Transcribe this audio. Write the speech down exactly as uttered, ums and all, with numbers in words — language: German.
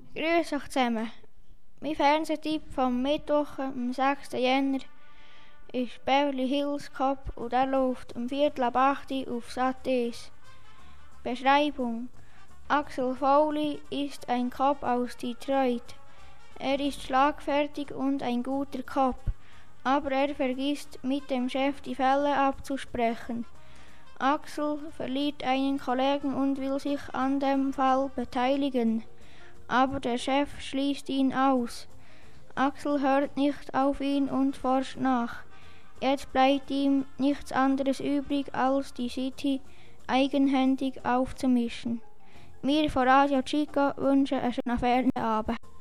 Grüß euch zusammen. Mein Fernsehtipp vom Mittwoch, am sechsten Jänner, ist Beverly Hills Cop und der läuft um Viertel ab acht auf Sat eins. Beschreibung: Axel Foley ist ein Cop aus Detroit. Er ist schlagfertig und ein guter Cop, aber er vergisst, mit dem Chef die Fälle abzusprechen. Axel verliert einen Kollegen und will sich an dem Fall beteiligen, aber der Chef schließt ihn aus. Axel hört nicht auf ihn und forscht nach. Jetzt bleibt ihm nichts anderes übrig, als die City eigenhändig aufzumischen. Wir von Radio Chico wünschen einen schönen Fernabend.